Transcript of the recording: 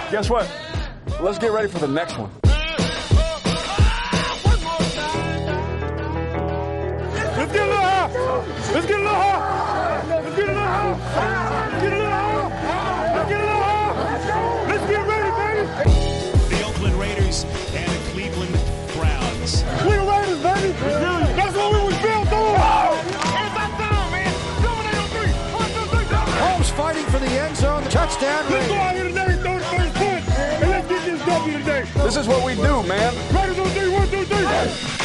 Guess what? Let's get ready for the next one. Let's get a little high. Let's get a little high. Let's get a little high. Let's get a little high. Let's get a little high. Let's get ready, baby. The Oakland Raiders and the Cleveland Browns. We the Raiders, baby. That's what we was built on. It's that time, man. Coming on 3. 1, 2, 3. Holmes fighting for the end zone. Touchdown. Let's go out here today, throw the first punch, and let's get this W today. This is what we do, man. Raiders on 3. 1, 2, 3.